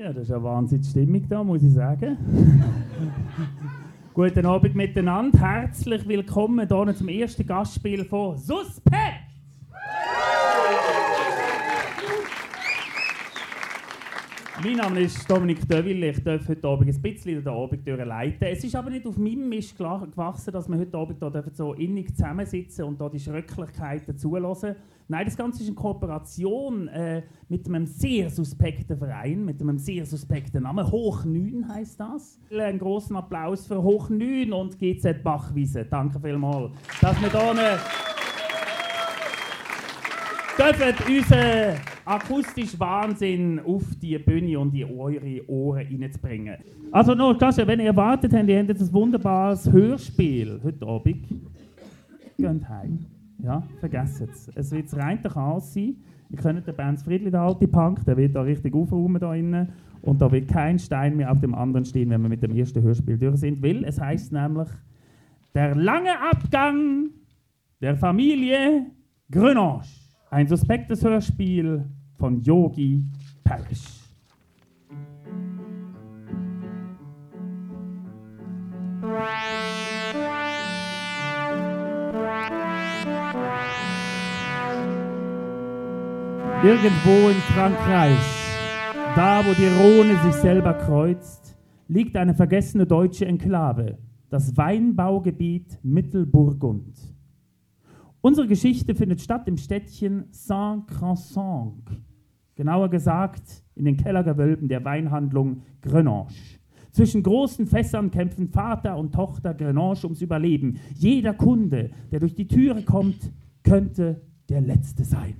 Ja, das ist eine Wahnsinnsstimmung da, muss ich sagen. Guten Abend miteinander. Herzlich willkommen hier zum ersten Gastspiel von Suspekt! Mein Name ist Dominik Döville. Ich darf heute Abend ein bisschen den Abend durchleiten. Es ist aber nicht auf meinem Mist gewachsen, dass wir heute Abend hier so innig zusammensitzen und hier die Schrecklichkeiten zulassen. Nein, das Ganze ist in Kooperation mit einem sehr suspekten Verein, mit einem sehr suspekten Namen. Hoch 9 heisst das. Einen grossen Applaus für Hoch 9 und GZ Bachwiese. Danke vielmals, dass wir hier dürfen unseren akustischen Wahnsinn auf die Bühne und in eure Ohren reinzubringen. Also noch, wenn ihr erwartet habt, ihr habt jetzt ein wunderbares Hörspiel heute Abend. Geht heim. Ja, vergesst es. Es wird das reine Chaos sein. Ihr könnt den Benz Friedli, der alte Punk, der wird da richtig aufräumen da innen. Und da wird kein Stein mehr auf dem anderen stehen, wenn wir mit dem ersten Hörspiel durch sind. Weil es heisst nämlich «Der lange Abgang der Familie Grenache». Ein suspektes Hörspiel von Yogi Parrish. Irgendwo in Frankreich, da wo die Rhone sich selber kreuzt, liegt eine vergessene deutsche Enklave, das Weinbaugebiet Mittelburgund. Unsere Geschichte findet statt im Städtchen Saint-Cransang, genauer gesagt in den Kellergewölben der Weinhandlung Grenache. Zwischen großen Fässern kämpfen Vater und Tochter Grenache ums Überleben. Jeder Kunde, der durch die Türe kommt, könnte der Letzte sein.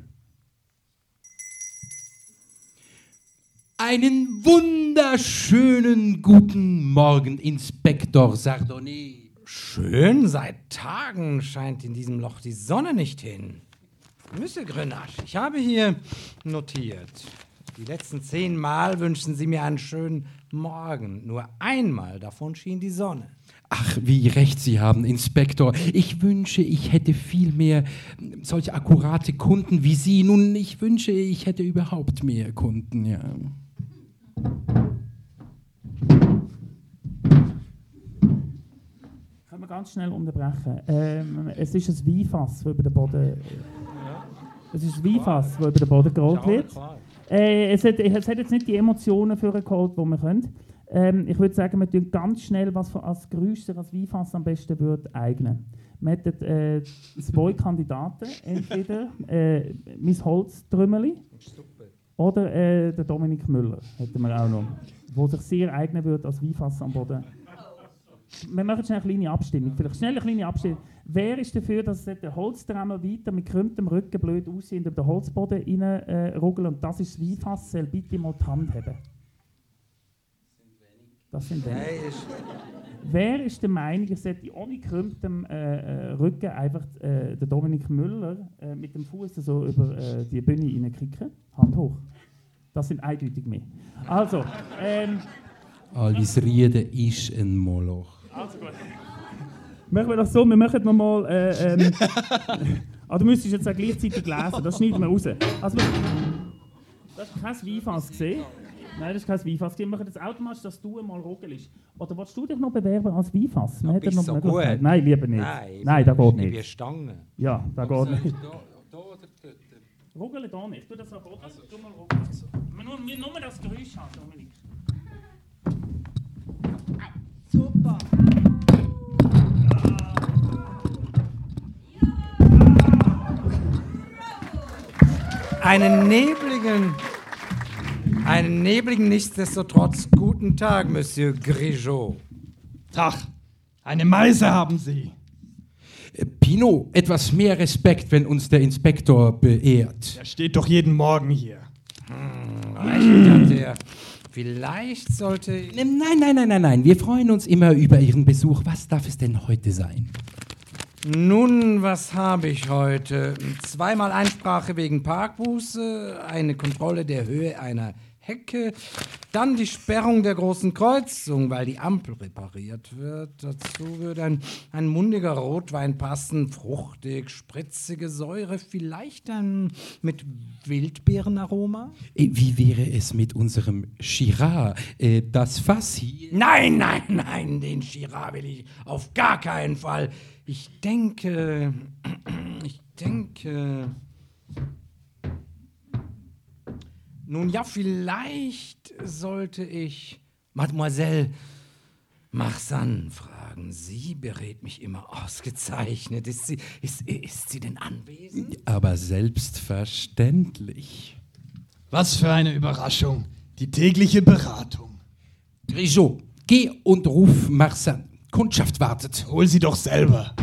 Einen wunderschönen guten Morgen, Inspektor Sardonnet. Schön, seit Tagen scheint in diesem Loch die Sonne nicht hin. Monsieur Grenache, ich habe hier notiert. Die letzten 10 Mal wünschten Sie mir einen schönen Morgen. Nur einmal davon schien die Sonne. Ach, wie recht Sie haben, Inspektor. Ich wünsche, ich hätte viel mehr solche akkurate Kunden wie Sie. Nun, ich wünsche, ich hätte überhaupt mehr Kunden, ja. Ganz schnell unterbrechen. Es ist ein Weinfass, das über den Boden. Es ist ein Weinfass, das über den Boden gerollt wird. Es hat jetzt nicht die Emotionen für geholt, die wir können. Ich würde sagen, wir tun ganz schnell, was als Geräusch sich als Weinfass am besten würde eignen. Wir hätten 2 Kandidaten, entweder mein Holztrümmerli oder der Dominik Müller, hätten wir auch noch, der sich sehr eignen würde als Weinfass am Boden. Wir machen schnell eine kleine Abstimmung. Vielleicht schnell eine kleine Abstimmung. Wer ist dafür, dass der Holztrammel weiter mit gekrümmtem Rücken blöd aussehend über den Holzboden reinruggelt und das ist das Weinfass, soll bitte mal die Hand haben? Das sind wenig. Wer ist der Meinung, ich sollte ohne gekrümmtem Rücken einfach den Dominik Müller mit dem Fuß so über die Bühne reinkicken? Hand hoch. Das sind eindeutig mehr. Also, Alles Riede ist ein Moloch. Also gut. Machen wir das so, wir machen nochmal. Du müsstest jetzt auch gleichzeitig lesen, das schneiden wir raus. Also, das ist kein Weinfass gesehen. Nein, das ist kein Weinfass. Wir machen jetzt automatisch, dass du einmal ruggelst. Oder willst du dich noch bewerben als Weinfass? Bist so gut? Nein, lieber nicht. Nein, das geht nicht. Wie Stange. Ja, das geht nicht. Da oder dort? Ruggele da nicht. Tu das am Boden. Tu mal ruggeln. Nur das Geräusch haben, Dominik. Super. Einen nebligen, nichtsdestotrotz guten Tag, Monsieur Grigeot. Tag, eine Meise haben Sie. Pino, etwas mehr Respekt, wenn uns der Inspektor beehrt. Er steht doch jeden Morgen hier. Vielleicht sollte... Nein. Wir freuen uns immer über Ihren Besuch. Was darf es denn heute sein? Nun, was habe ich heute? 2-mal Einsprache wegen Parkbuße, eine Kontrolle der Höhe einer Hecke, dann die Sperrung der großen Kreuzung, weil die Ampel repariert wird. Dazu würde ein mundiger Rotwein passen, fruchtig, spritzige Säure, vielleicht dann mit Wildbeerenaroma. Wie wäre es mit unserem Shiraz? Das Fass hier... Nein, den Shiraz will ich auf gar keinen Fall. Ich denke... Nun ja, vielleicht sollte ich Mademoiselle Marsan fragen. Sie berät mich immer ausgezeichnet. Ist sie denn anwesend? Aber selbstverständlich. Was für eine Überraschung. Die tägliche Beratung. Grigeot, geh und ruf Marsan. Kundschaft wartet. Hol sie doch selber.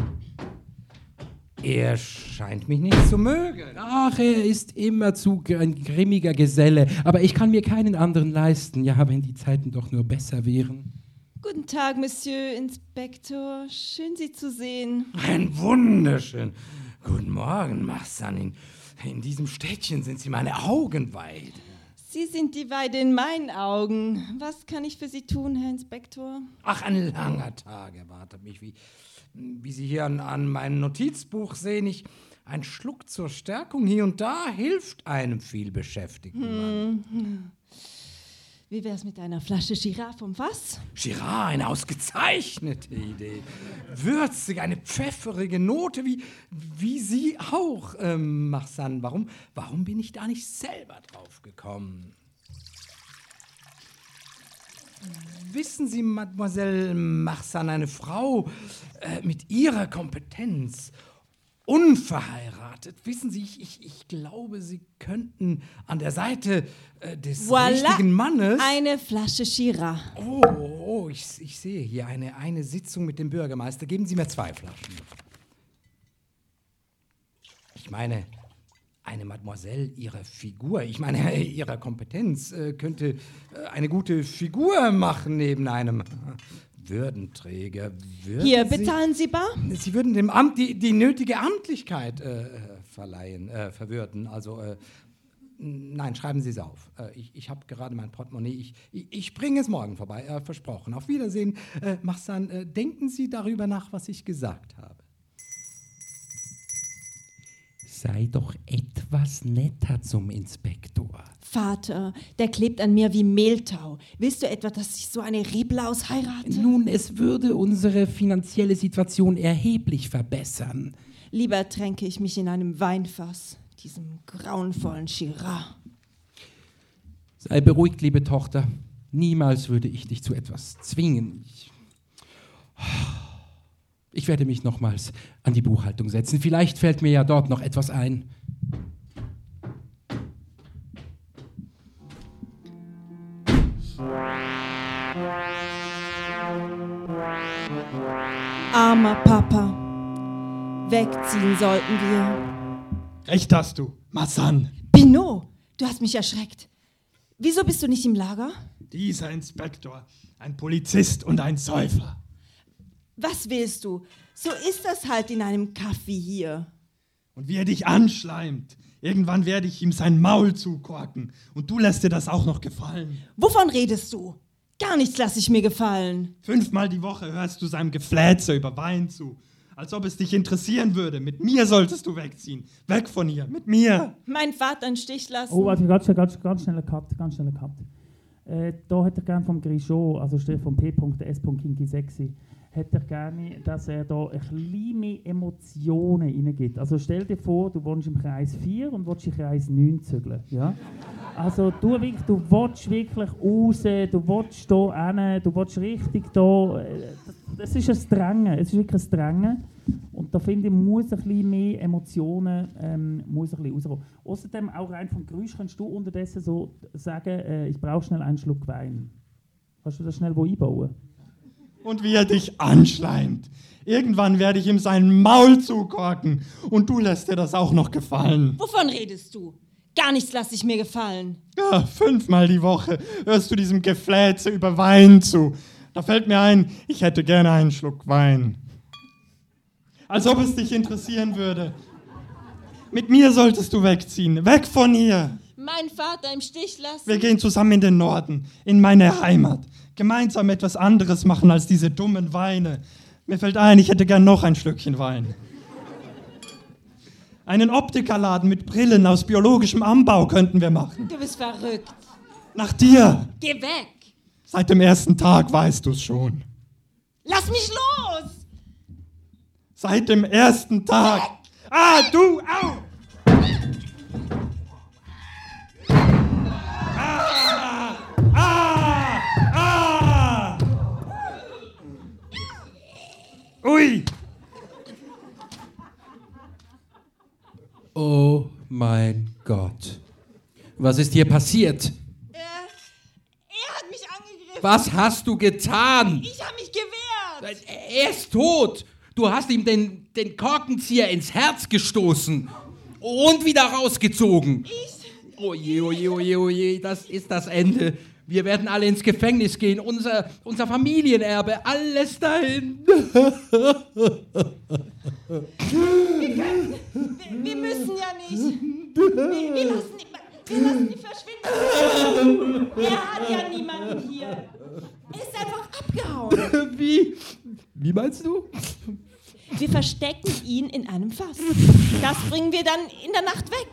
Er scheint mich nicht zu mögen. Ach, er ist immerzu ein grimmiger Geselle. Aber ich kann mir keinen anderen leisten. Ja, wenn die Zeiten doch nur besser wären. Guten Tag, Monsieur Inspektor. Schön, Sie zu sehen. Ein wunderschön. Guten Morgen, Marsan. In diesem Städtchen sind Sie meine Augenweide. Sie sind die Weide in meinen Augen. Was kann ich für Sie tun, Herr Inspektor? Ach, ein langer Tag erwartet mich, wie Sie hier an meinem Notizbuch sehen. Ein Schluck zur Stärkung hier und da hilft einem vielbeschäftigten Mann. Wie wär's mit einer Flasche Shiraz vom Fass? Shiraz, eine ausgezeichnete Idee. Würzig, eine pfefferige Note, wie Sie auch, Marsan. Warum bin ich da nicht selber drauf gekommen? Wissen Sie, Mademoiselle Marsan, eine Frau mit Ihrer Kompetenz, unverheiratet, wissen Sie, ich glaube, Sie könnten an der Seite des richtigen Mannes... Eine Flasche Shiraz. Oh, ich sehe hier eine Sitzung mit dem Bürgermeister. Geben Sie mir 2 Flaschen. Ich meine... Eine Mademoiselle ihrer Figur, ich meine ihrer Kompetenz, könnte eine gute Figur machen neben einem Würdenträger. Hier, bezahlen Sie bar? Sie würden dem Amt die nötige Amtlichkeit verwürden. Also, nein, schreiben Sie es auf. Ich habe gerade mein Portemonnaie. Ich bringe es morgen vorbei, versprochen. Auf Wiedersehen. Marsan, denken Sie darüber nach, was ich gesagt habe. Sei doch etwas netter zum Inspektor. Vater, der klebt an mir wie Mehltau. Willst du etwa, dass ich so eine Reblaus heirate? Nun, es würde unsere finanzielle Situation erheblich verbessern. Lieber tränke ich mich in einem Weinfass, diesem grauenvollen Shiraz. Sei beruhigt, liebe Tochter. Niemals würde ich dich zu etwas zwingen. Ich werde mich nochmals an die Buchhaltung setzen. Vielleicht fällt mir ja dort noch etwas ein. Armer Papa. Wegziehen sollten wir. Recht hast du, Marsan. Pinot, du hast mich erschreckt. Wieso bist du nicht im Lager? Dieser Inspektor, ein Polizist und ein Säufer. Was willst du? So ist das halt in einem Café hier. Und wie er dich anschleimt. Irgendwann werde ich ihm sein Maul zukorken. Und du lässt dir das auch noch gefallen. Wovon redest du? Gar nichts lasse ich mir gefallen. 5-mal die Woche hörst du seinem Gefläze über Wein zu. Als ob es dich interessieren würde. Mit mir solltest du wegziehen. Weg von hier, mit mir. Mein Vater einen Stich lassen. Oh, warte, ganz schnell Cut. Da hätte ich gerne vom Grigeot, also von P.S. Kinky Sexy, hätte ich gerne, dass er da ein bisschen mehr Emotionen reingibt. Also stell dir vor, du wohnst im Kreis 4 und willst in Kreis 9 zügeln. Ja? Also du willst wirklich raus, du willst hier hin, du willst richtig da. Es ist wirklich ein Drängen. Und da finde ich, muss ein bisschen mehr Emotionen muss ein bisschen rauskommen. Außerdem, auch rein vom Geräusch, kannst du unterdessen so sagen, ich brauche schnell einen Schluck Wein. Kannst du das schnell wo einbauen? Und wie er dich anschleimt. Irgendwann werde ich ihm sein Maul zukorken. Und du lässt dir das auch noch gefallen. Wovon redest du? Gar nichts lasse ich mir gefallen. Ja, 5-mal die Woche hörst du diesem Gefläze über Wein zu. Da fällt mir ein, ich hätte gerne einen Schluck Wein. Als ob es dich interessieren würde. Mit mir solltest du wegziehen. Weg von hier. Mein Vater im Stich lassen. Wir gehen zusammen in den Norden, in meine Heimat. Gemeinsam etwas anderes machen als diese dummen Weine. Mir fällt ein, ich hätte gern noch ein Schlückchen Wein. Einen Optikerladen mit Brillen aus biologischem Anbau könnten wir machen. Du bist verrückt. Nach dir. Geh weg. Seit dem ersten Tag weißt du's schon. Lass mich los. Seit dem ersten Tag. Ah, du, au! Ui! Oh mein Gott. Was ist hier passiert? Er hat mich angegriffen. Was hast du getan? Ich habe mich gewehrt. Er ist tot. Du hast ihm den Korkenzieher ins Herz gestoßen und wieder rausgezogen. Oje, oje, oje, oje, das ist das Ende. Wir werden alle ins Gefängnis gehen, unser Familienerbe, alles dahin. Wir müssen ja nicht. Wir lassen die verschwinden. Er hat ja niemanden hier. Er ist einfach abgehauen. Wie meinst du? Wir verstecken ihn in einem Fass. Das bringen wir dann in der Nacht weg.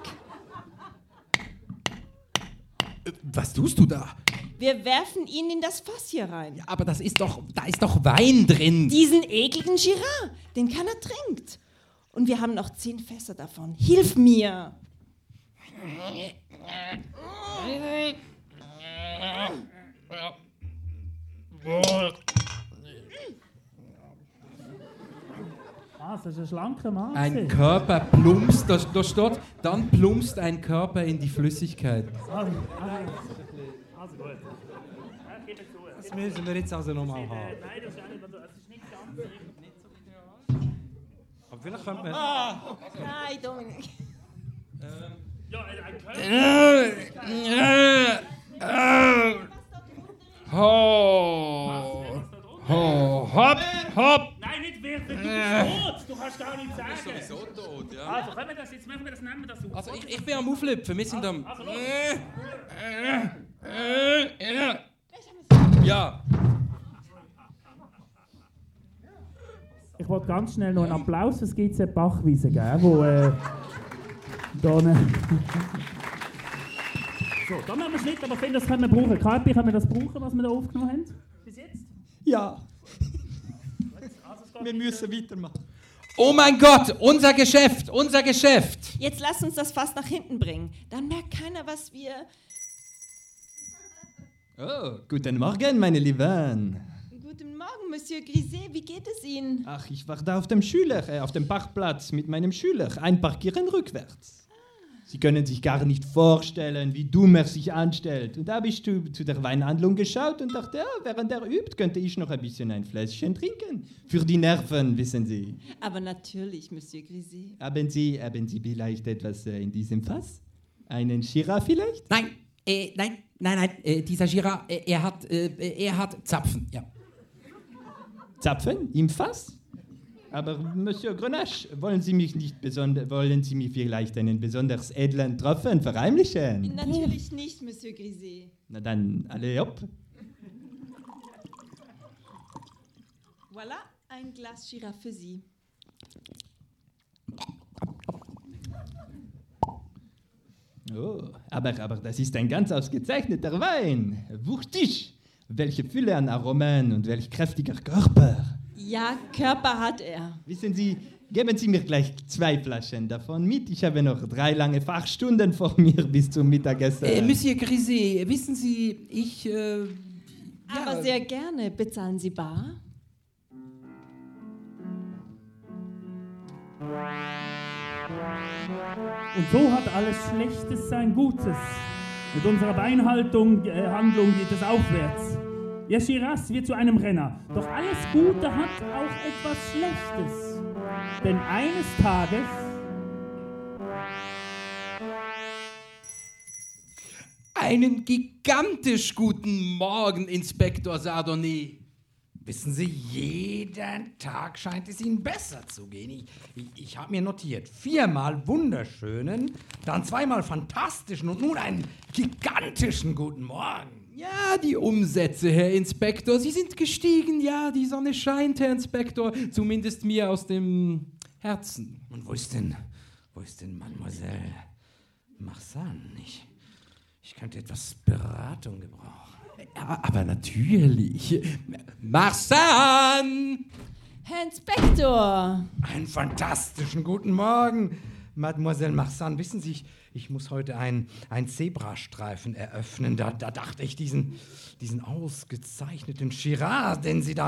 Was tust du da? Wir werfen ihn in das Fass hier rein. Ja, aber da ist doch Wein drin. Diesen ekligen Girard, den keiner trinkt. Und wir haben noch 10 Fässer davon. Hilf mir! Das ist ein schlanker Mann. Ein Körper plumpst, da steht, dann plumpst ein Körper in die Flüssigkeit. Also gut. Das müssen wir jetzt also nochmal haben. Nein, das ist nicht ganz. Aber vielleicht könnte man... Nein, Dominik. Ja, ein Körper. Hopp, hopp. Nein, nicht wirklich, du bist tot. Du kannst gar nichts sagen. Du bist sowieso tot, ja. Also, können wir das jetzt machen, nehmen wir das auf. Also ich bin am Auflüpfen, wir sind am... Also, los. Ja. Ich wollte ganz schnell noch einen Applaus für das GZ Bachwiese geben, wo da so, da machen wir Schnitt, aber ich finde, das können wir brauchen. KP, können wir das brauchen, was wir da aufgenommen haben? Bis jetzt? Ja, Also, es geht wir müssen weitermachen. Oh mein Gott, unser Geschäft, unser Geschäft. Jetzt lass uns das Fass nach hinten bringen. Dann merkt keiner, was wir... Oh, guten Morgen, meine Lieben. Guten Morgen, Monsieur Griset. Wie geht es Ihnen? Ach, ich war da auf dem auf dem Parkplatz mit meinem Schüler. Einparkieren rückwärts. Sie können sich gar nicht vorstellen, wie dumm er sich anstellt. Und da habe ich zu der Weinhandlung geschaut und dachte, ja, während er übt, könnte ich noch ein bisschen ein Fläschchen trinken. Für die Nerven, wissen Sie. Aber natürlich, Monsieur Griset. Haben Sie vielleicht etwas in diesem Fass? Einen Shiraz vielleicht? Nein, dieser Girard, er hat Zapfen, ja. Zapfen? Im Fass? Aber Monsieur Grenache, wollen Sie mir vielleicht einen besonders edlen Tropfen verheimlichen? Natürlich nicht, Monsieur Griset. Na dann, alle hopp. Voilà, ein Glas Shiraz für Sie. Oh, aber das ist ein ganz ausgezeichneter Wein. Wuchtig. Welche Fülle an Aromen und welch kräftiger Körper. Ja, Körper hat er. Wissen Sie, geben Sie mir gleich 2 Flaschen davon mit. Ich habe noch 3 lange Fachstunden vor mir bis zum Mittagessen. Monsieur Griset, wissen Sie, ich... Aber sehr gerne. Bezahlen Sie bar? Und so hat alles Schlechtes sein Gutes. Mit unserer Weinhaltung, Handlung geht es aufwärts. Ja, Shiraz wird zu einem Renner. Doch alles Gute hat auch etwas Schlechtes. Denn eines Tages... Einen gigantisch guten Morgen, Inspektor Sardonnay. Wissen Sie, jeden Tag scheint es Ihnen besser zu gehen. Ich habe mir notiert, 4-mal wunderschönen, dann 2-mal fantastischen und nun einen gigantischen guten Morgen. Ja, die Umsätze, Herr Inspektor, sie sind gestiegen. Ja, die Sonne scheint, Herr Inspektor, zumindest mir aus dem Herzen. Und wo ist denn Mademoiselle Marsan? Ich könnte etwas Beratung gebrauchen. Ja, aber natürlich. Marsan! Herr Inspektor! Einen fantastischen guten Morgen, Mademoiselle Marsan. Wissen Sie, ich muss heute einen Zebrastreifen eröffnen. Da dachte ich, diesen ausgezeichneten Girard, den Sie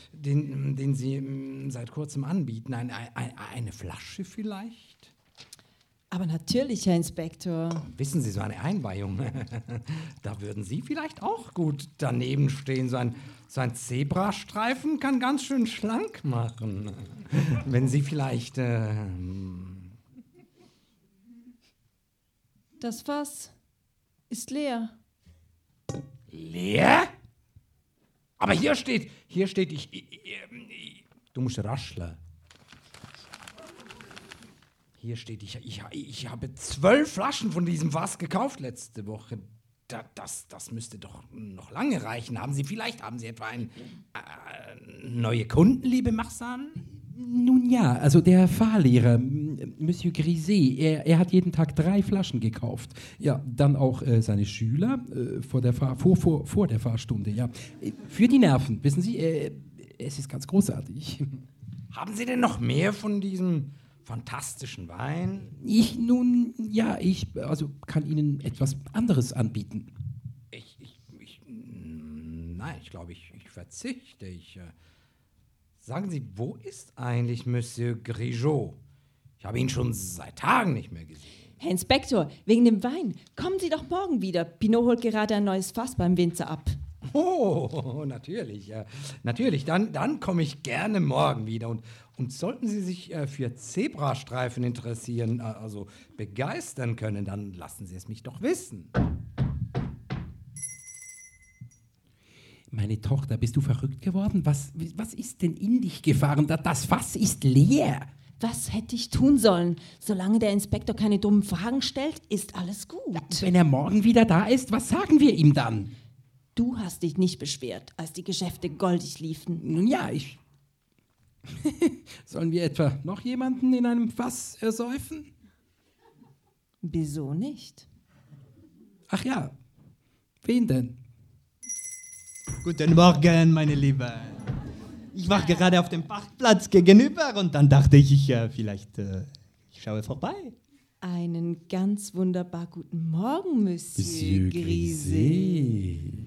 seit kurzem anbieten, eine Flasche vielleicht? Aber natürlich, Herr Inspektor. Wissen Sie, so eine Einweihung, da würden Sie vielleicht auch gut daneben stehen. So ein Zebrastreifen kann ganz schön schlank machen. Wenn Sie vielleicht... Das Fass ist leer. Leer? Aber hier steht, du musst rascheln. Hier steht, ich habe 12 Flaschen von diesem Fass gekauft letzte Woche. Das müsste doch noch lange reichen. Haben Sie etwa neue Kunden, liebe Marsan? Nun ja, also der Fahrlehrer, Monsieur Griset, er hat jeden Tag 3 Flaschen gekauft. Ja, dann auch seine Schüler vor der Fahrstunde, ja. Für die Nerven, wissen Sie, es ist ganz großartig. Haben Sie denn noch mehr von diesem fantastischen Wein? Ich kann Ihnen etwas anderes anbieten. Nein, ich glaube, ich verzichte. Sagen Sie, wo ist eigentlich Monsieur Grigeot? Ich habe ihn schon seit Tagen nicht mehr gesehen. Herr Inspektor, wegen dem Wein. Kommen Sie doch morgen wieder. Pinot holt gerade ein neues Fass beim Winzer ab. Oh, natürlich. Ja. Natürlich, dann komme ich gerne morgen wieder. Und sollten Sie sich für Zebrastreifen interessieren, also begeistern können, dann lassen Sie es mich doch wissen. Meine Tochter, bist du verrückt geworden? Was ist denn in dich gefahren? Das Fass ist leer. Was hätte ich tun sollen? Solange der Inspektor keine dummen Fragen stellt, ist alles gut. Ja, wenn er morgen wieder da ist, was sagen wir ihm dann? Du hast dich nicht beschwert, als die Geschäfte goldig liefen. Nun ja, Sollen wir etwa noch jemanden in einem Fass ersäufen? Wieso nicht? Ach ja, wen denn? Guten Morgen, meine Lieben. Ich war gerade auf dem Parkplatz gegenüber und dann dachte ich, ich schaue vorbei. Einen ganz wunderbar guten Morgen, Monsieur Griset.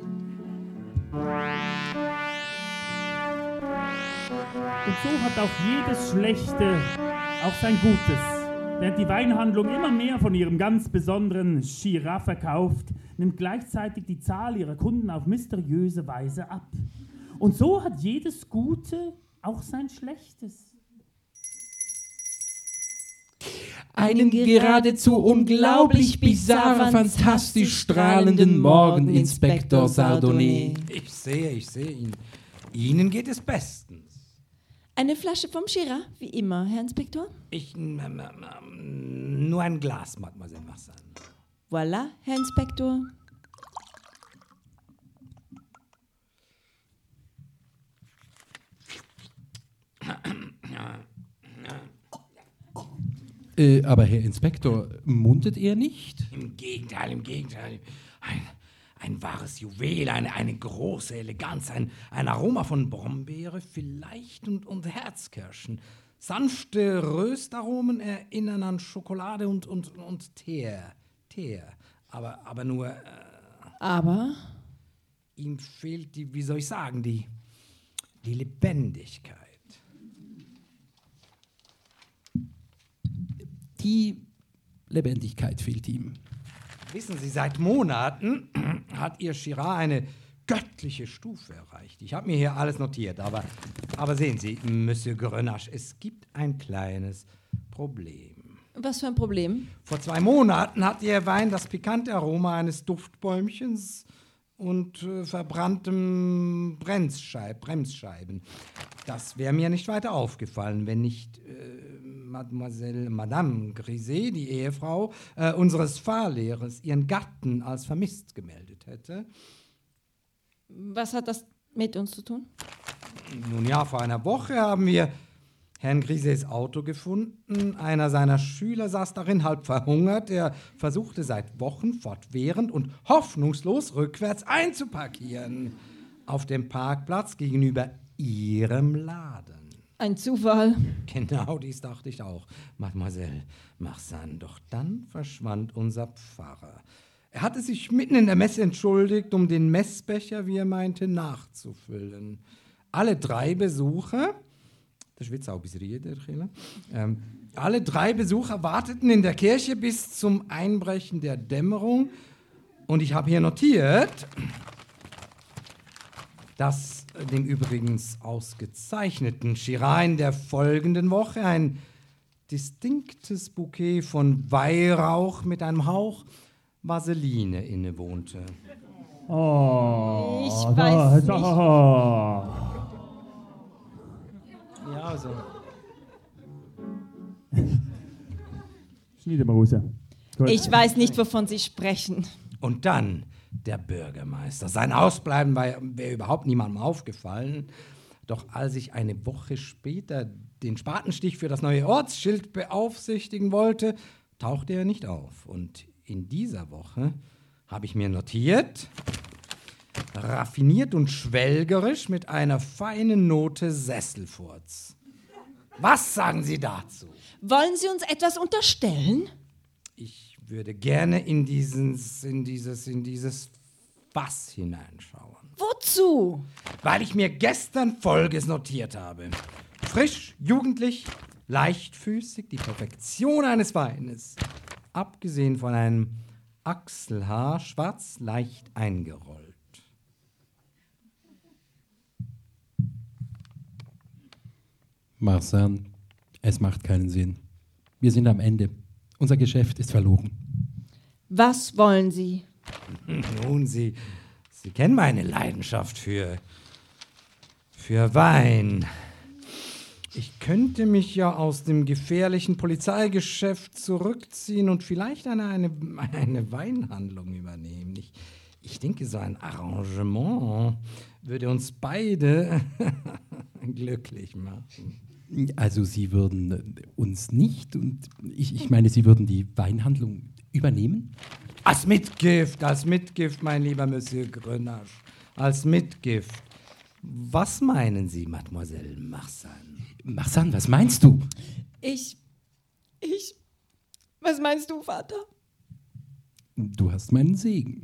Und so hat auch jedes Schlechte auch sein Gutes. Während die Weinhandlung immer mehr von ihrem ganz besonderen Girard verkauft, nimmt gleichzeitig die Zahl ihrer Kunden auf mysteriöse Weise ab. Und so hat jedes Gute auch sein Schlechtes. Einen geradezu unglaublich bizarr, fantastisch strahlenden Morgen, Inspektor Sardonnet. Ich sehe ihn. Ihnen geht es bestens. Eine Flasche vom Girard, wie immer, Herr Inspektor? Nur ein Glas, Mademoiselle Marsan. Voilà, Herr Inspektor. Aber Herr Inspektor, mundet er nicht? Im Gegenteil. Ein wahres Juwel, eine große Eleganz, ein Aroma von Brombeere vielleicht und Herzkirschen. Sanfte Röstaromen erinnern an Schokolade und Teer. Aber nur... Aber? Ihm fehlt die Lebendigkeit. Die Lebendigkeit fehlt ihm. Wissen Sie, seit Monaten hat Ihr Girard eine göttliche Stufe erreicht. Ich habe mir hier alles notiert, aber sehen Sie, Monsieur Grenache, es gibt ein kleines Problem. Was für ein Problem? Vor 2 Monaten hat Ihr Wein das pikante Aroma eines Duftbäumchens und verbranntem Bremsscheiben. Das wäre mir nicht weiter aufgefallen, wenn nicht Madame Griset, die Ehefrau unseres Fahrlehrers, ihren Gatten als vermisst gemeldet hätte. Was hat das mit uns zu tun? Nun ja, vor einer Woche haben wir Herrn Grisets Auto gefunden. Einer seiner Schüler saß darin, halb verhungert. Er versuchte seit Wochen fortwährend und hoffnungslos rückwärts einzuparkieren. Auf dem Parkplatz gegenüber Ihrem Laden. Ein Zufall. Genau, dies dachte ich auch, Mademoiselle Marsan. Doch dann verschwand unser Pfarrer. Er hatte sich mitten in der Messe entschuldigt, um den Messbecher, wie er meinte, nachzufüllen. Alle 3 Besucher, der schwitzt auch ein bisschen reden, alle 3 Besucher warteten in der Kirche bis zum Einbrechen der Dämmerung. Und ich habe hier notiert, dass dem übrigens ausgezeichneten Schirain der folgenden Woche ein distinktes Bouquet von Weihrauch mit einem Hauch Vaseline innewohnte. Oh, Ich weiß nicht. Ja, also. Schneiden wir raus. Gut. Ich weiß nicht, wovon Sie sprechen. Und dann der Bürgermeister. Sein Ausbleiben wäre überhaupt niemandem aufgefallen. Doch als ich eine Woche später den Spatenstich für das neue Ortsschild beaufsichtigen wollte, tauchte er nicht auf. Und in dieser Woche habe ich mir notiert, raffiniert und schwelgerisch mit einer feinen Note Sesselfurz. Was sagen Sie dazu? Wollen Sie uns etwas unterstellen? Ich würde gerne in dieses Fass hineinschauen. Wozu? Weil ich mir gestern Folgendes notiert habe. Frisch, jugendlich, leichtfüßig, die Perfektion eines Weines. Abgesehen von einem Achselhaar, schwarz, leicht eingerollt. Marsan, es macht keinen Sinn. Wir sind am Ende. Unser Geschäft ist verloren. Was wollen Sie? Nun, Sie kennen meine Leidenschaft für Wein. Ich könnte mich ja aus dem gefährlichen Polizeigeschäft zurückziehen und vielleicht eine Weinhandlung übernehmen. Ich denke, so ein Arrangement würde uns beide glücklich machen. Also Sie würden uns nicht, und ich meine, Sie würden die Weinhandlung übernehmen? Als Mitgift, mein lieber Monsieur Grenache. Als Mitgift. Was meinen Sie, Mademoiselle Marsan? Marsan, was meinst du? Was meinst du, Vater? Du hast meinen Segen.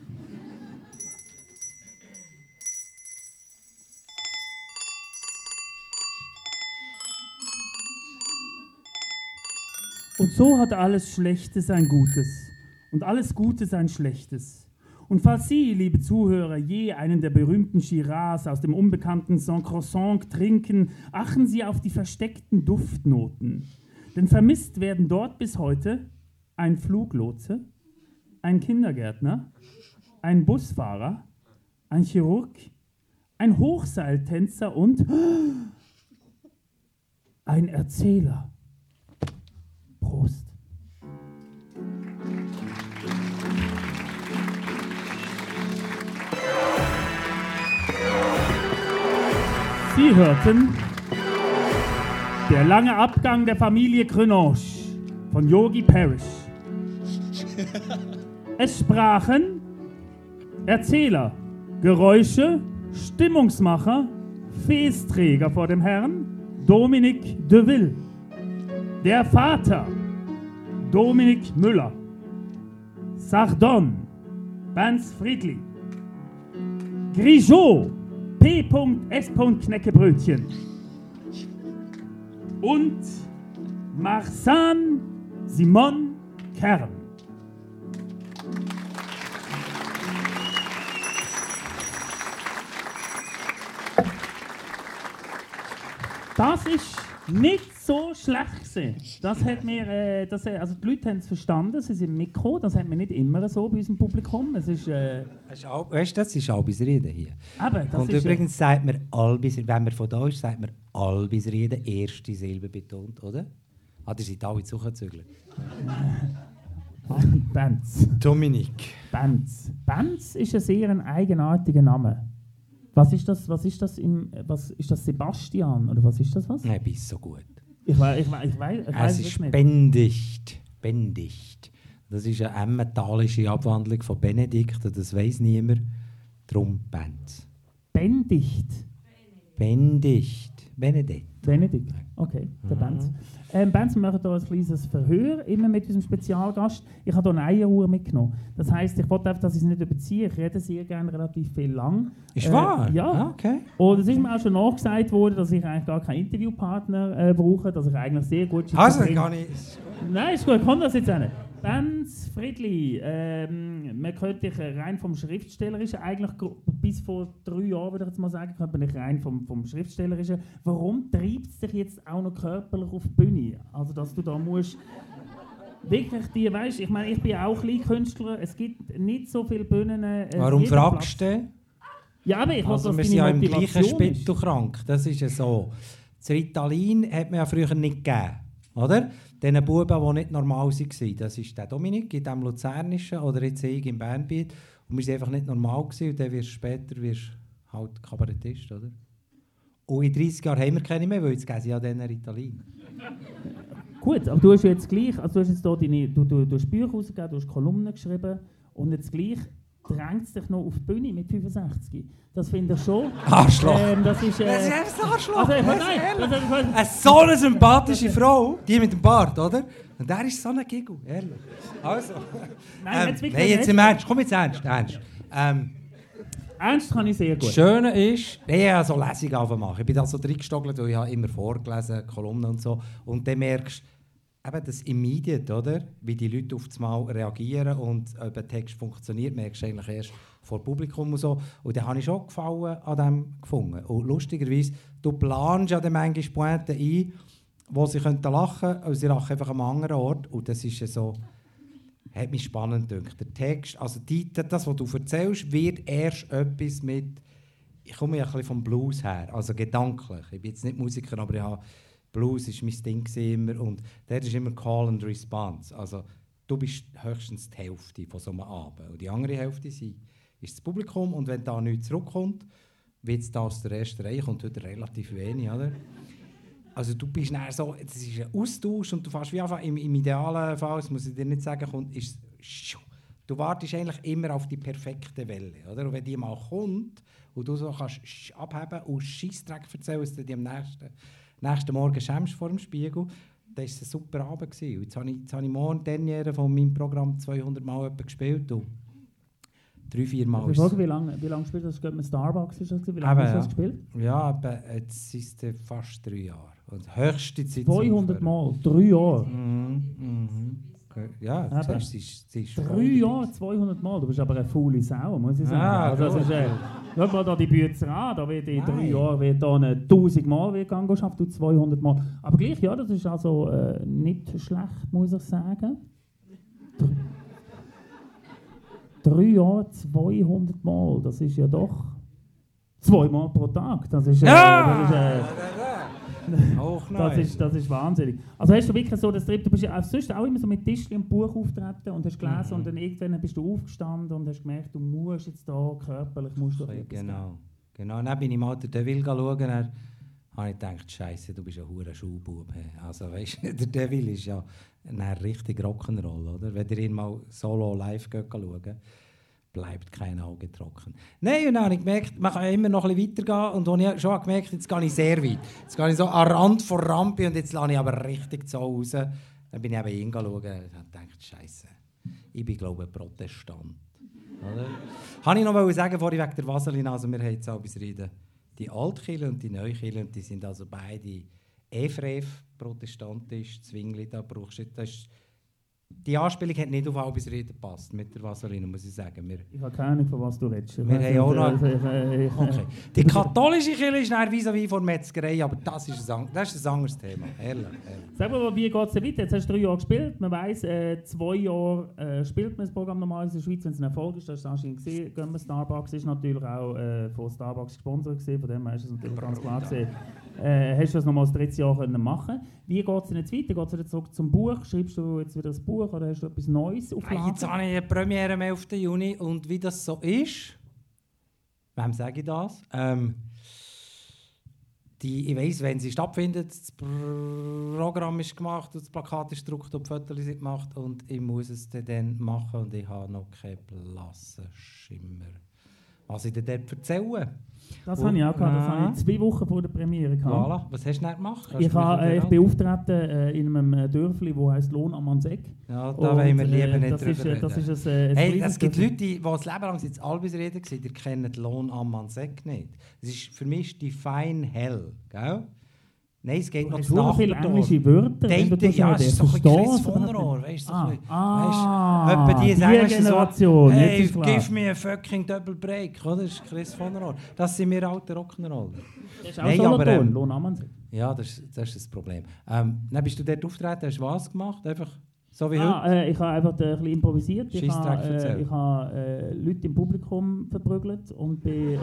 Und so hat alles Schlechtes ein Gutes und alles Gutes ein Schlechtes. Und falls Sie, liebe Zuhörer, je einen der berühmten Shiraz aus dem unbekannten Saint-Croissant trinken, achten Sie auf die versteckten Duftnoten. Denn vermisst werden dort bis heute ein Fluglotse, ein Kindergärtner, ein Busfahrer, ein Chirurg, ein Hochseiltänzer und ein Erzähler. Prost. Sie hörten Der lange Abgang der Familie Grenache von Yogi Parrish. Es sprachen Erzähler, Geräusche, Stimmungsmacher, Feesträger vor dem Herrn, Dominique de Ville. Der Vater, Dominik Müller. Sardon, Bans Friedli. Grigeot, P.S. Knäckebrötchen. Und Marsan Simon Kern. Das ist nicht so schlecht gewesen. Das hat mir, also die Leute haben es verstanden, sie sind mitgekommen. Das hat man nicht immer so bei unserem Publikum. Es ist, weißt du, das ist Albisrieden hier. Eben, das und ist, übrigens sagt man Albisrieden, wenn man von da ist, sagt man Albisrieden, erste Silbe betont, oder? Ihr seid alle zugezügelt. Benz. Dominik. Benz. Benz ist ein sehr eigenartiger Name. Was ist das ist das Sebastian oder was ist das was? Nein, bist so gut. Ich weiß Es ist Bendicht. Bendicht. Das ist eine emmentalische Abwandlung von Benedikt, das weiss niemand. Drum Benz. Bendicht. Bendicht. Benedikt. Okay, der Benz. Benz, wir machen hier ein kleines Verhör, immer mit unserem Spezialgast. Ich habe hier eine Eieruhr mitgenommen. Das heisst, ich wollte einfach, dass ich es nicht überziehe. Ich rede sehr gerne relativ viel lang. Ist wahr? Ja. Ah, okay. Und es ist mir auch schon nachgesagt worden, dass ich eigentlich gar keinen Interviewpartner brauche, dass ich eigentlich sehr gut... Also, gar nicht. Nein, ist gut, komm das jetzt hin. Benz Friedli, man könnte dich rein vom Schriftstellerischen, eigentlich bis vor 3 Jahren, würde ich jetzt mal sagen, könnte man dich rein vom Schriftstellerischen. Warum treibt es dich jetzt auch noch körperlich auf die Bühne? Also, dass du da musst... Wirklich, die, weißt, ich meine, ich bin auch Kleinkünstler, es gibt nicht so viele Bühnen... Warum fragst du? Ja, aber ich also, weiß, wir sind ja im gleichen Spittel krank, das ist ja so. Das Ritalin hat man ja früher nicht gegeben, oder? Diesen Buben, die nicht normal waren. Das ist der Dominik in dem Luzernischen oder jetzt ich im Bernbiet. Und wir waren einfach nicht normal gewesen, und dann wirst du später halt Kabarettist, oder? Und in 30 Jahren haben wir keine mehr, weil jetzt geben sie ja diesen Ritalin. Gut, aber du hast jetzt gleich, also du hast jetzt hier du hast Bücher rausgegeben, du hast Kolumnen geschrieben und jetzt gleich drängt es dich noch auf die Bühne mit 65. Das finde ich schon. Arschloch! Das ist ein Arschloch! Also, so eine sympathische Frau, die mit dem Bart, oder? Und der ist so ein Giggle, ehrlich. Also. Nein, jetzt im Ernst, komm jetzt ernst. Ernst kann ich sehr gut. Das Schöne ist, ich habe so Lesungen machen. Ich bin da so reingestogelt, weil ich habe immer vorgelesen, Kolumnen und so. Und dann merkst du, eben das Immediate, oder? Wie die Leute auf das Mal reagieren und ob ein Text funktioniert, merkst du eigentlich erst vor Publikum und so. Und dann habe ich schon Gefallen an dem gefunden. Und lustigerweise, du planst ja dann manchmal Pointen ein, wo sie lachen könnten, und sie lachen einfach an einem anderen Ort. Und das ist ja so... hat mich spannend gedacht. Der Text, also das, was du erzählst, wird erst etwas mit... Ich komme ja ein bisschen vom Blues her, also gedanklich. Ich bin jetzt nicht Musiker, aber ich habe... Blues war mein Ding immer und dort ist immer Call and Response. Also du bist höchstens die Hälfte von so einem Abend. Und die andere Hälfte ist das Publikum und wenn da nichts zurückkommt, wird es da aus der ersten Reihe, kommt heute relativ wenig, oder? Also du bist dann so, das ist ein Austausch und du fährst wie einfach im idealen Fall, das muss ich dir nicht sagen, kommt, ist, du wartest eigentlich immer auf die perfekte Welle, oder? Und wenn die mal kommt und du so kannst abheben und Scheissdreck erzählen, dass du dir am nächsten Morgen schämst vor dem Spiegel, dann war es ein super Abend gewesen. Jetzt habe ich morgen Derniere von meinem Programm 200 Mal gespielt und 3-4 Mal. Wie lange spielst du das? Mit Starbucks ist das? Wie lange hast du das gespielt? Ja, aber jetzt ist es fast 3 Jahre. Und höchste Zeit 200 Mal, 3 Jahre? Okay. Ja, das ist 3 Jahre, 200 Mal. Du bist aber eine faule Sau, muss ich sagen. Ja, also, das ist, schau mal da die Bücher an, da wird in 3 Jahren wird da 1000 Mal gegangen, du 200 Mal. Aber gleich, ja, das ist also nicht schlecht, muss ich sagen. 3 Jahre, 200 Mal, das ist ja doch 2 Mal pro Tag. Das ist, das ist wahnsinnig. Also hast du wirklich so das Trip, du bist ja sonst auch immer so mit Tischchen und Buch auftreten und hast gelesen und dann irgendwann bist du aufgestanden und hast gemerkt, du musst jetzt da körperlich musst du Genau. Dann bin ich mal den Deville schauen, dann habe ich gedacht, Scheiße, du bist ein verdammter Schulbub. Also weißt du, der Deville ist ja ein richtig Rock'n'Roll, oder? Wenn ihr ihn mal solo live schauen, bleibt kein Auge trocken. Nein, und dann habe ich gemerkt, man kann ja immer noch ein bisschen weitergehen. Und dann habe ich schon gemerkt, jetzt gehe ich sehr weit. Jetzt gehe ich so an den Rand vor Rampe und jetzt lasse ich aber richtig so raus. Dann bin ich eben hingeschaut und habe gedacht, Scheiße, ich bin, glaube ich, ein Protestant. Oder? Habe ich noch sagen, vorhin wegen der Vaseline, also wir haben jetzt auch bis reden, die Altkirche und die Neukirche, und die sind also beide EFREF protestantisch, Zwingli, da brauchst du, das ist Die Anspielung hat nicht auf Albis Rede gepasst, mit der Vaseline, muss ich sagen. Ich habe keine Ahnung, von was du redest. Wir haben auch noch... Okay. Die katholische Kirche ist dann vis-à-vis von Metzgerei, aber das ist ein anderes Thema. Ehrlich. Sag mal, wie geht es weiter? Jetzt hast du 3 Jahre gespielt. Man weiss, 2 Jahre spielt man das Programm normalerweise in der Schweiz, wenn es ein Erfolg ist. Das hast du anscheinend gesehen. Gehen wir Starbucks ist natürlich auch von Starbucks gesponsert gewesen, von dem hast du es natürlich ganz klar gesehen. Hast du das nochmal das 3. Jahr machen. Wie geht es jetzt weiter? Geht es wieder zurück zum Buch? Schreibst du jetzt wieder ein Buch oder hast du etwas Neues auf Lager? Jetzt habe ich eine Premiere am 11. Juni und wie das so ist, wem sage ich das? Ich weiss, wenn sie stattfindet, das Programm ist gemacht, das Plakat ist gedruckt und die Fotos sind gemacht und ich muss es dann machen und ich habe noch keinen blassen Schimmer. Was ich dir dort erzähle. Das habe ich auch gehabt. Das habe ich 2 Wochen vor der Premiere gehabt. Voilà. Was hast du nicht gemacht? Ich bin auftreten in einem Dörfli, das heisst Lohn am Manseck. Ja, da wollen wir lieber nicht drüber reden. Das ist ein es gibt Leute, die das Leben lang jetzt Albis reden, die kennen Lohn am Manseck nicht. Das ist für mich die Fine Hell. Gell? Nein, es geht noch zu so viele englische Wörter. Ja, es ist so ein Chris von Rohr. Weißt du, etwa die sagen Generation. So, hey, give me a fucking double break. Oder? Das ist Chris von Rohr. Das sind wir alte Rock'n'Roller. Das ist auch Solothurn, Lohn am Manseck. Ja, das ist das Problem. Dann bist du dort aufgetreten, hast du was gemacht? Einfach so wie heute? Ich habe einfach ein bisschen improvisiert. Ich Scheissdreck habe Leute im Publikum verprügelt und bin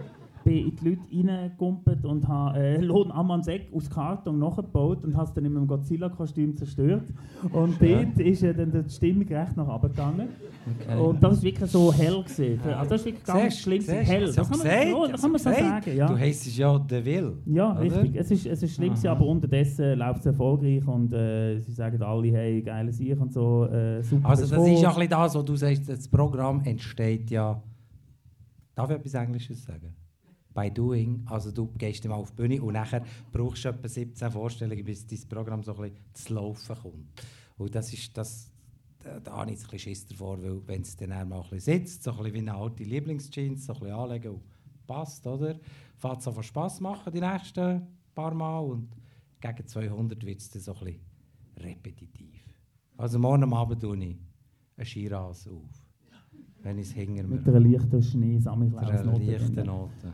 in die Leute reingekumpelt und habe Lohn am Manseck aus Karton nachgebaut und habe es dann in meinem Godzilla-Kostüm zerstört. Und dort ist dann die Stimmung recht nach oben gegangen. Okay. Und das war wirklich so hell gewesen. Also das ist wirklich ganz schlimm. Hell. Das kann man so sagen. Ja. Du heisst ja «The Will». Ja, oder? richtig. Es ist schlimm gewesen, aber unterdessen läuft es erfolgreich und sie sagen alle, hey, geile Sieg und so. Super. Also das ist ja ein bisschen das, was du sagst, das Programm entsteht ja... Darf ich etwas Englisches sagen? By doing, also du gehst mal auf die Bühne und nachher brauchst du etwa 17 Vorstellungen, bis dein Programm so ein bisschen zu laufen kommt. Und das ist das, da habe ich ein bisschen Schiss davor, weil wenn es dann mal ein bisschen sitzt, so ein bisschen wie eine alte Lieblingsjeans, so ein bisschen anlegen und passt, oder? Fängt es an Spass machen die nächsten paar Mal und gegen 200 wird es dann so ein bisschen repetitiv. Also morgen am Abend tue ich eine Skiras auf, wenn ich es hinter mir... Mit einer leichten Schneesammelklaus. Mit einer leichten Note.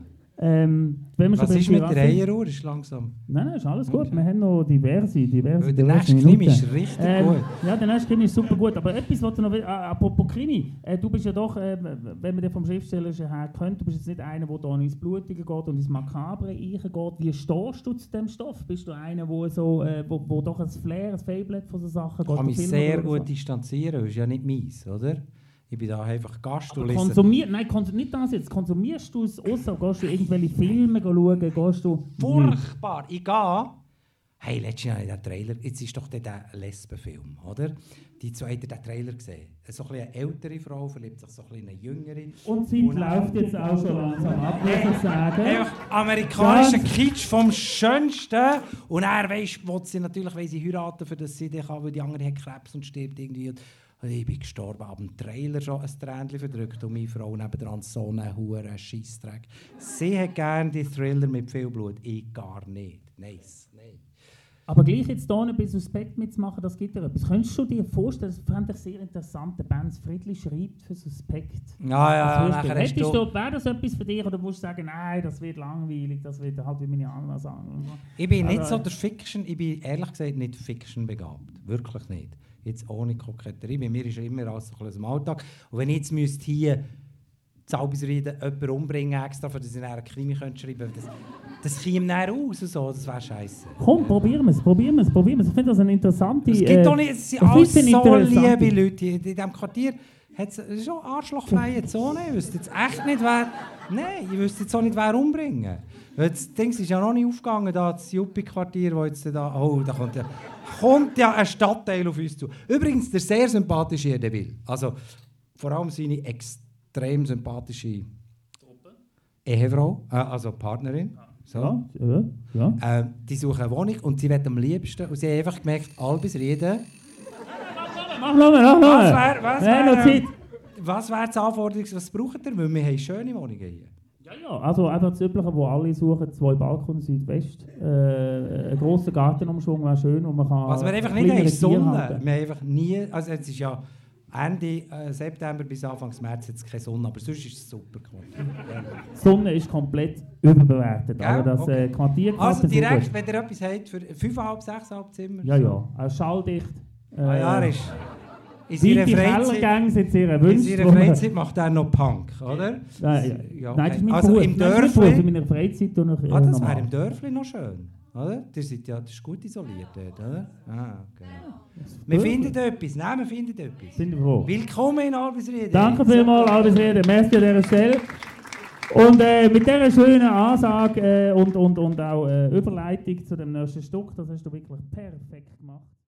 Was ist mit der Eieruhr? Ist langsam. Nein, ist alles gut. Okay. Wir haben noch diverse der nächste Krimi ist richtig gut. Ja, der nächste Krimi ist super gut. Aber etwas, was du noch apropos Krimi, du bist ja doch, wenn man den vom Schriftsteller her kennt, du bist jetzt nicht einer, der da ins Blutige geht und ins Makabre reingeht. Wie stehst du zu diesem Stoff? Bist du einer, wo doch ein Flair, ein Fable hat von so Sachen? Ich kann mich sehr gut distanzieren, das ist ja nicht meins, oder? Ich bin da einfach Gast und lese. Nicht das jetzt. Konsumierst du es, ausser gehst du irgendwelche Filme schauen? Gehst du... Furchtbar. Ich gehe... Hey, letztes Jahr den Trailer. Jetzt ist doch der Lesbenfilm, oder? Die zwei haben den Trailer gesehen. So eine ältere Frau verliebt sich so eine jüngere. Und sie läuft jetzt auch schon langsam ab, muss ich sagen. Amerikanischer Kitsch vom Schönsten. Und er will sie natürlich heiraten, für das sie dich haben, weil die andere hat Krebs und stirbt irgendwie. Ich bin gestorben, habe im Trailer schon ein Tränchen verdrückt und meine Frau nebendran so einen huren Scheissdreck. Sie hat gerne die Thriller mit viel Blut, ich gar nicht. Nice. Nein. Aber gleich jetzt hier bei Suspekt mitzumachen, das gibt ja etwas. Könntest du dir vorstellen, das fände ich sehr interessant, der Benz Friedli schreibt für Suspekt. Ja, nachher hast du... Wäre das etwas für dich oder musst du sagen, nein, das wird langweilig, das wird halt wie meine anderen sagen? Ich bin nicht so der Fiction, ich bin ehrlich gesagt nicht Fiction begabt. Wirklich nicht. Jetzt ohne Koketterie. Bei mir ist immer alles so ein bisschen im Alltag. Und wenn ich jetzt müsste hier zu Albisreden jemanden umbringen, extra, für dass ich einen Krimi schreiben könnte, das käme näher raus. So. Das wäre scheiße. Komm, probieren wir es. Ich finde das eine interessante... Es gibt doch nicht... Es sind alles so liebe Leute. In diesem Quartier hat es schon arschlochfreie Zone. Ich wüsste jetzt echt nicht, wer... Nein, ich wüsste jetzt auch nicht, wer umbringen. Das Ding ist ja noch nicht aufgegangen, da, das Juppie-Quartier, wo jetzt da... Oh, da kommt ja ein Stadtteil auf uns zu. Übrigens, der sehr sympathische Deville. Also, vor allem seine extrem sympathische Ehefrau, also Partnerin. So. Ja. Die suchen eine Wohnung und sie will am liebsten... Und sie haben einfach gemerkt, Albisreden... Mach nochmal. Was wäre das Anforderungs... Was braucht ihr? Weil wir haben schöne Wohnungen hier. Ja, Ja, also einfach das Übliche, wo alle suchen, 2 Balkone Südwest. Ein grosser Gartenumschwung wäre schön, wo man kann... Was wir einfach nicht haben, ist Sonne. Wir haben einfach nie... Also es ist ja Ende September bis Anfang März jetzt keine Sonne, aber sonst ist es super. Die Sonne ist komplett überbewertet. Ja, aber das okay. Quartiergarten also direkt, wenn ihr etwas habt für 5,5, 6,5 Zimmer? Ja, ja. Schalldicht. Er ist... In seine Kellergänge sind sehr erwünscht. In seiner Freizeit macht er noch Punk, oder? Nein, ja, okay. Nein, das ist mein also Beruf. im Dörfli... In meiner Freizeit tue ich das wäre im Dörfli noch schön, oder? Das ist gut isoliert dort, oder? Okay. Wir finden etwas. Nein, wir finden etwas. Sind wir froh. Willkommen in Albisriede. Danke vielmals, Albisriede. Merci an dieser Stelle. Und mit dieser schönen Ansage und auch Überleitung zu dem nächsten Stück, das hast du wirklich perfekt gemacht.